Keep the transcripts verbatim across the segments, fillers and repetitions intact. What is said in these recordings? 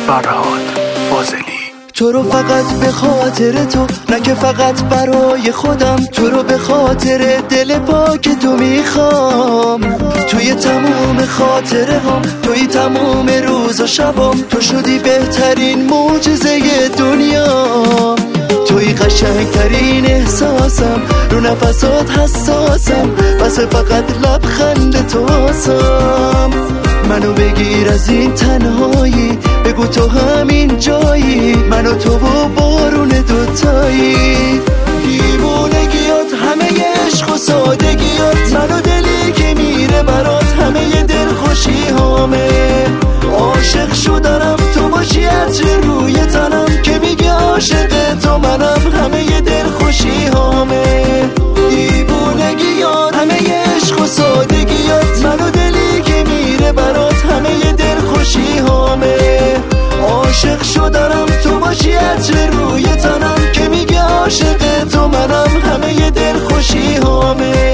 فرهاد فاضلی. تو رو فقط به خاطر تو، نه که فقط برای خودم، تو رو به خاطر دل پاک تو میخوام. توی تموم خاطره هم، توی تموم روز و شبام، تو شدی بهترین معجزه دنیا. توی قشنگترین احساسم، رو نفسات حساسم، بس فقط لبخند تو آسم. منو بگیر از این تنهایی، بگو تو همین جایی، من و تو و بارون دوتایی. دیوونگیات، همه عشق و سادگیات، من و دلی که میره برات، همه دلخوشی هامه. عاشق شدنم تو باشی عطر روی تنم، که میگه عاشق تو منم، همه دلخوشی هامه. دیوونگیات، همه عشق و سادگیات، من و دلی که میره برات، همه دلخوشی هامه. عاشق شدنم تو باشی عطر روی تنم، که میگه عاشق تو منم، همه دلخوشی هامه.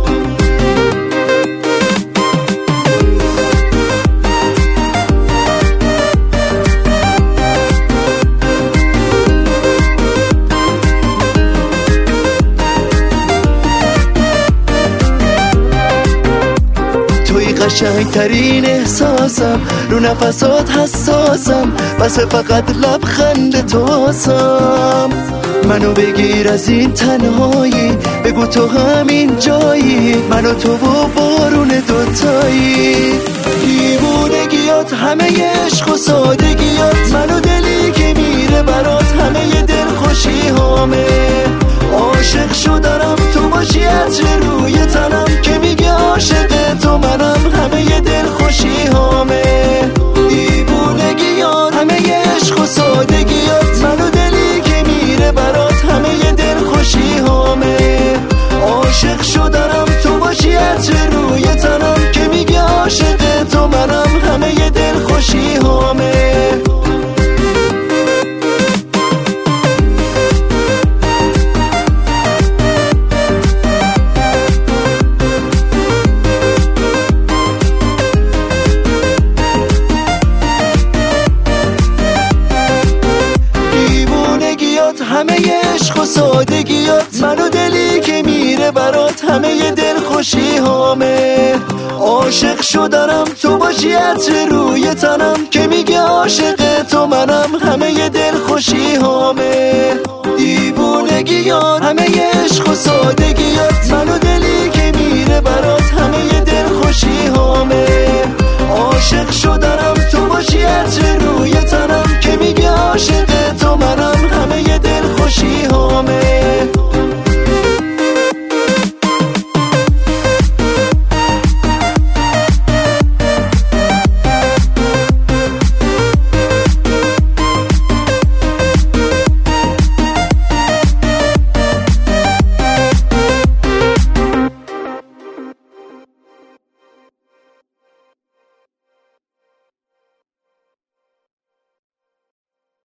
قشنگترین احساسم، رو نفسات حساسم، بس فقط لبخند تو آسم. منو بگیر از این تنهایی، بگو تو همین جایی، من و تو و بارون دوتایی. دیوونگیات، همه عشق و سادگیات، من و دلی که میره برات، همه دلخوشی هامه. عاشق شدنم تو باشی عطر روی تنم، که میگه عاشق تو منم، همه دلخوشی هامه. دیوونگیات، همه عشق و سادگیات، من و دلی که میره برات، همه دلخوشی هامه. عاشق شدنم تو باشی عطر روی تنم، که میگه عاشق تو منم، همه دلخوشی هامه. همه عشق و سادگیات، من و دلی که میره برات، همه دلخوشی هامه. عاشق شدنم تو باشی عطر روی تنم، که میگه عاشق تو منم، همه دلخوشی هامه. دیوونگیات، همه عشق و سادگیات، من و دلی که میره برات، همه دلخوشی هامه. عاشق شدنم